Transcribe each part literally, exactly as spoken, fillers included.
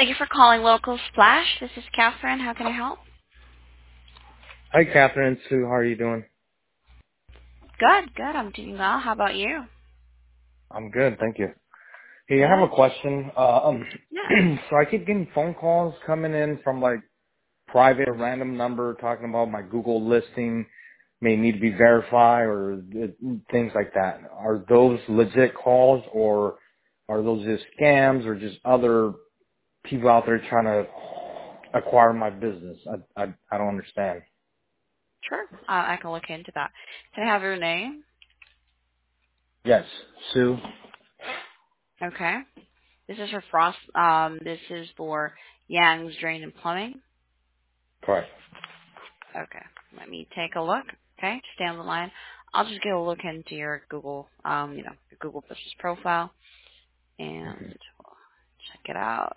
Thank you for calling Local Splash. This is Catherine. How can I help? Hi, Catherine. Sue, how are you doing? Good, good. I'm doing well. How about you? I'm good, thank you. Hey, I have Good. a question. Uh, um, Yeah. so I keep getting phone calls coming in from like private random number talking about my Google listing may need to be verified or uh, things like that. Are those legit calls or are those just scams or just other people out there trying to acquire my business? I I, I don't understand. Sure. Uh, I can look into that. Can I have your name? Yes, Sue. Okay. This is for Frost. Um, this is for Yang's Drain and Plumbing. Correct. Okay. Let me take a look. Okay. Stay on the line. I'll just get a look into your Google, um, you know, your Google business profile and check it out.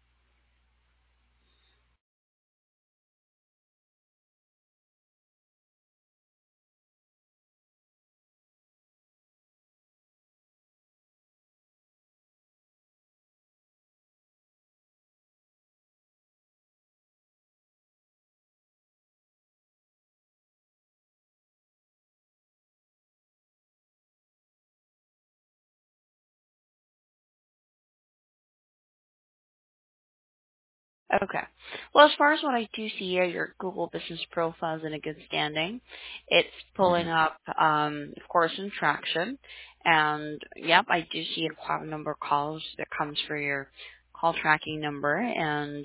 Okay. Well, as far as what I do see here, your Google business profile is in a good standing. It's hmm pulling up, um, of course, in traction. And, yep, I do see quite a number of calls that comes for your call tracking number. And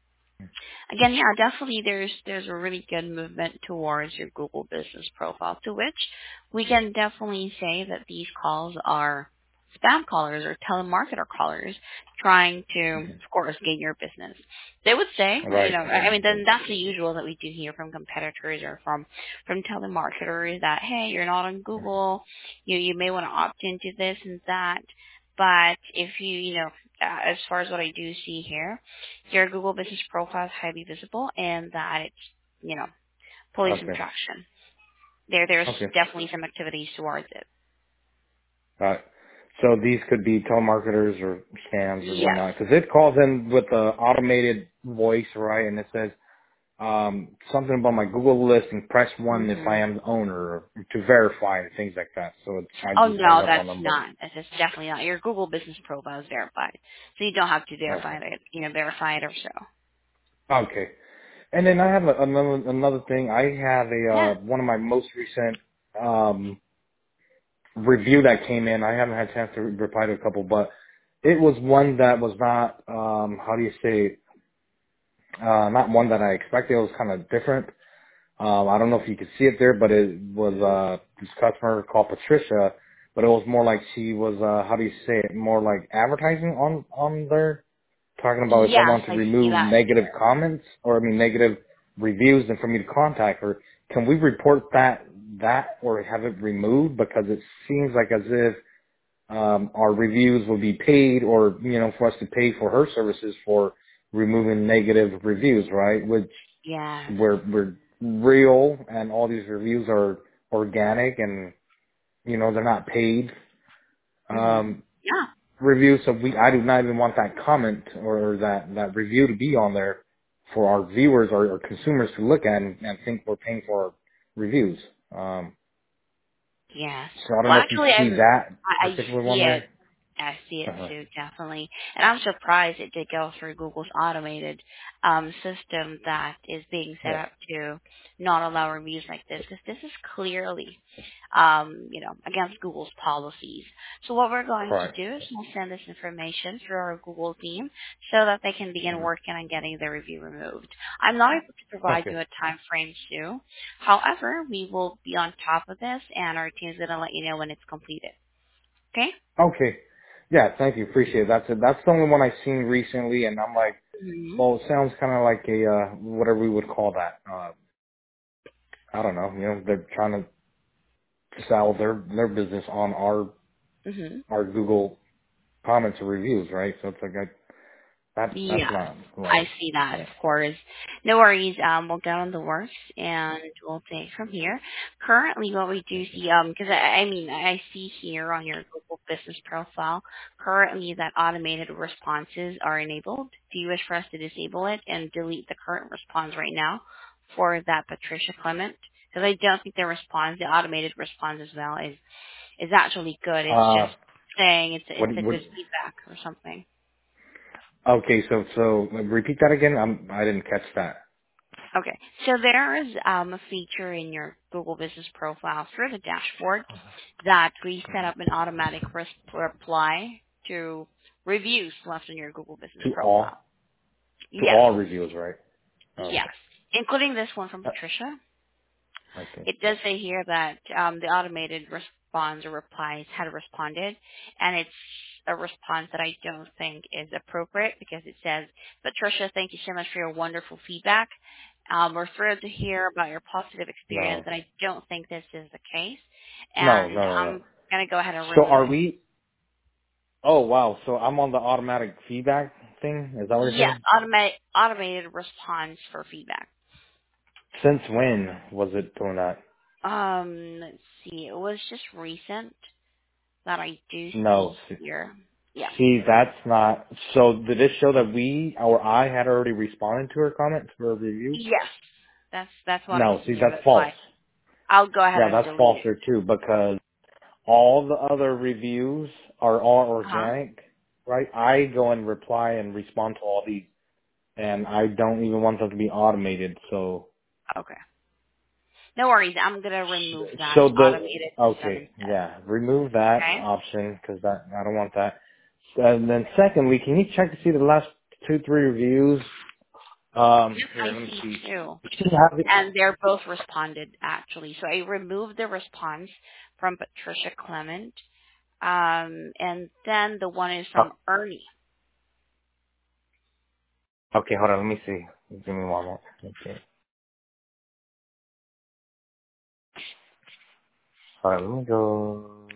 again, yeah, definitely there's there's a really good movement towards your Google business profile, to which we can definitely say that these calls are spam callers or telemarketer callers trying to, of course, gain your business. They would say, you Right. know, I mean, then that's the usual that we do hear from competitors or from from telemarketers that, hey, you're not on Google, you you may want to opt into this and that. But if you, you know, uh, as far as what I do see here, your Google business profile is highly visible and that it's, you know, pulling some Okay. traction. There, there's Okay. definitely some activities towards it. Right. So these could be telemarketers or scams or Yes. whatnot. Because it calls in with the automated voice, right? And it says um, something about my Google listing. Press one if hmm I am the owner or to verify and things like that. So it's, I Oh just hung no, up that's on them. But not. That's just definitely not. Your Google business profile is verified, so you don't have to verify okay. it. You know, verify it or so. Okay. And then I have a, another another thing. I have a Yeah. uh, one of my most recent um, review that came in. I haven't had a chance to reply to a couple, but it was one that was not um, how do you say Uh, not one that I expected. It was kind of different. Um, I don't know if you could see it there, but it was uh, this customer called Patricia. But it was more like she was, uh, how do you say it? More like advertising on on there, talking about if I Yes, want to I see remove that. negative comments or I mean negative reviews, and for me to contact her. Can we report that that or have it removed because it seems like as if um, our reviews will be paid or, you know, for us to pay for her services for removing negative reviews, right? Which Yes. we're, we're real and all these reviews are organic and, you know, they're not paid, Mhm. um, Yeah. reviews. So we, I do not even want that comment or that, that review to be on there for our viewers or, or consumers to look at and, and think we're paying for our reviews. Um, Yes. so I don't Well, know if you actually, see I'm. that I, I particular see one it. there. I see it Uh-huh. too, definitely. And I'm surprised it did go through Google's automated um, system that is being set Yeah. up to not allow reviews like this, because this is clearly, um, you know, against Google's policies. So what we're going to Correct. do is we'll send this information through our Google team so that they can begin Mhm. working on getting the review removed. I'm not able to provide Okay. you a time frame soon. However, we will be on top of this, and our team is going to let you know when it's completed. Okay? Okay. Yeah, thank you. Appreciate it. That's it. That's the only one I've seen recently, and I'm like, Mhm. well, it sounds kind of like a uh, whatever we would call that. Uh, I don't know. You know, they're trying to sell their their business on our Mhm. our Google comments or reviews, right? So it's like That that's Yeah, not I right. see that, Yeah. of course. No worries. Um, we'll get on the works and we'll take it from here. Currently, what we do see, um, because I, I mean, I see here on your Google Business profile, currently that automated responses are enabled. Do you wish for us to disable it and delete the current response right now for that Patricia Clement? Because I don't think the response, the automated response as well, is is actually good. It's Uh, just saying it's what it's a what? good feedback or something. Okay, so so repeat that again. I'm I didn't catch that. Okay. So there is um, a feature in your Google Business profile through the dashboard that we set up an automatic res- reply to reviews left on your Google Business To profile. all to Yes. all reviews, right? Yes. Okay. Including this one from Uh, Patricia. Okay. It does say here that um, the automated response or replies had responded, and it's a response that I don't think is appropriate because it says, Patricia, thank you so much for your wonderful feedback. Um, we're thrilled to hear about your positive experience, No. and I don't think this is the case. No, no, And no, no. I'm going to go ahead and So remove. are we? Oh wow. So I'm on the automatic feedback thing. Is that what you're Yes, saying? automated automated response for feedback. Since when was it doing that? Um, let's see. It was just recent that I do No. see here. Yeah. See, that's not. So did it show that we or I had already responded to her comment for a review? Yes, that's that's what I No. see See, here. that's That's false. why I'll go ahead Yeah, and that's delete false it. there too because all the other reviews are all Uh huh. organic, right? I go and reply and respond to all these, and I don't even want them to be automated. So, Okay. No worries. I'm gonna remove that so and the automate it instead. okay, instead. yeah, remove that Okay. option because that I don't want that. And then secondly, can you check to see the last two, three reviews? Um, Yep, here, I let me see see. too. You should have it. And they're both responded actually. So I removed the response from Patricia Clement. Um, and then the one is from Oh, Ernie. okay, hold on, let me see. Give me one moment. Okay. All right, let me go.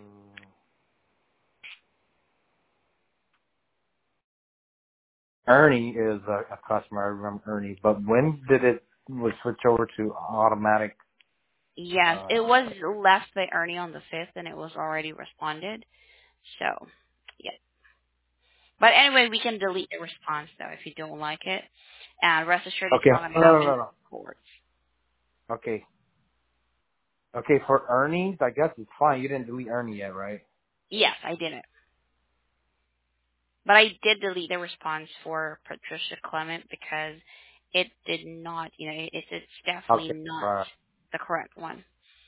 Ernie is a, a customer. I remember Ernie. But when did it was switch over to automatic? Yes, it Uh, was left by Ernie on the fifth, and it was already responded. So, yeah. But anyway, we can delete the response though if you don't like it. And rest assured it's okay, not going to no, no, happen no, in no. court. Okay, okay. For Ernie, I guess it's fine. You didn't delete Ernie yet, right? Yes, I didn't. But I did delete the response for Patricia Clement because it did not, you know, it, it's definitely Okay. not Uh, the correct one.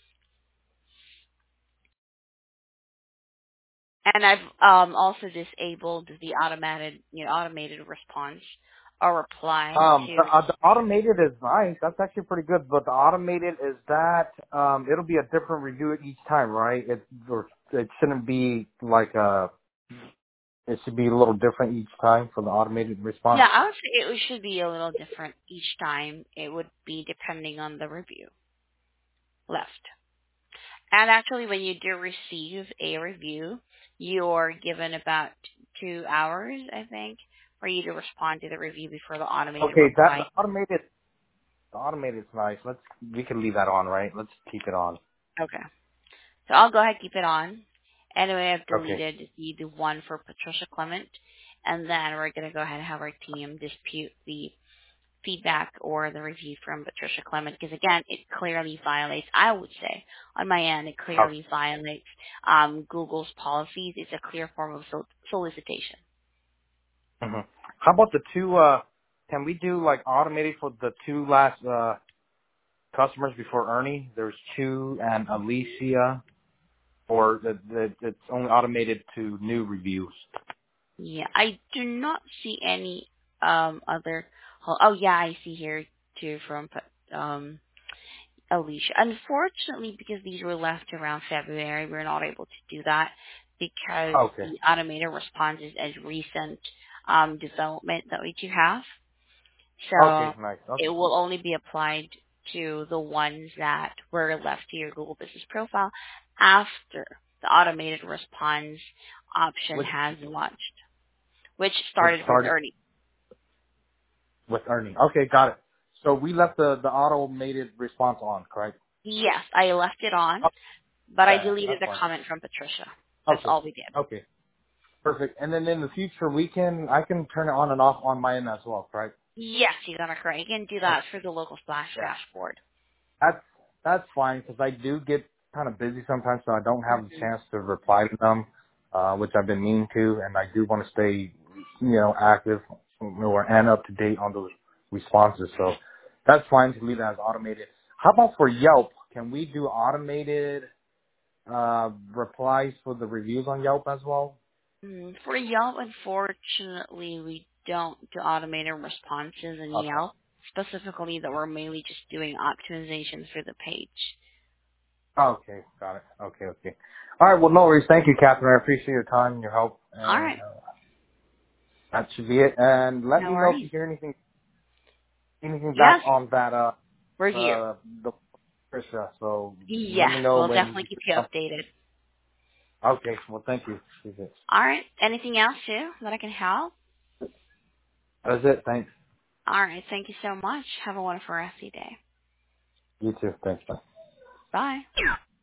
And I've um, also disabled the automated, you know, automated response or reply um, the, to. uh, the automated is nice. That's actually pretty good. But the automated is that um, it'll be a different review each time, right? It or it shouldn't be like a. It should be a little different each time for the automated response. Yeah, I would say it should be a little different each time. It would be depending on the review left. And actually, when you do receive a review, you're given about two hours, I think, for you to respond to the review before the automated Okay, that reply. the automated The automated's nice. Let's we can leave that on, right? Let's keep it on. Okay. So I'll go ahead and keep it on. Anyway, I've Okay. deleted the, the one for Patricia Clement, and then we're going to go ahead and have our team dispute the feedback or the review from Patricia Clement because, again, it clearly violates, I would say, on my end, it Oh. clearly violates um, Google's policies. It's a clear form of sol- solicitation. hmm How about the two? Uh, can we do like automated for the two last uh customers before Ernie? There's two and Alicia, or the, the it's only automated to new reviews. Yeah, I do not see any um, other. Oh, oh, yeah, I see here too from um, Alicia. Unfortunately, because these were left around February, we're not able to do that because Okay. the automated response is as recent um, development that we do have. So Okay. Nice. it Okay. will only be applied to the ones that were left to your Google Business Profile after the automated response option Which has launched, which which started with started Ernie. with earning. Okay, got it. So we left the the automated response on, correct? Yes, I left it on, Oh, but I yeah, deleted that's the fine. comment from Patricia. That's Okay, all we did. okay, perfect. And then in the future, we can I can turn it on and off on my end as well, correct? Yes, you got it correct. You can do Okay, that for the local splash yeah. dashboard. That's that's fine because I do get kind of busy sometimes, so I don't have the Mm-hmm. chance to reply to them, uh, which I've been meaning to, and I do want to stay, you know, active or and up to date on those responses. So that's fine to leave it as automated. How about for Yelp? Can we do automated uh, replies for the reviews on Yelp as well? Mm, for Yelp, unfortunately, we don't do automated responses in Okay. Yelp, specifically that we're mainly just doing optimizations for the page. Okay, got it. Okay, okay. All right. Well, no worries. Thank you, Catherine. I appreciate your time and your help, All and right. uh, that should be it. And let No me know if worries. you hear anything anything back Yes, on that uh we're here. uh the Trisha. So let Yes, me know we'll when definitely you keep you come. updated. Okay, well thank you. All right. Anything else, too, that I can help? That's it. Thanks. All right. Thank you so much. Have a wonderful rest of your day. You too. Thanks. Bye. Bye.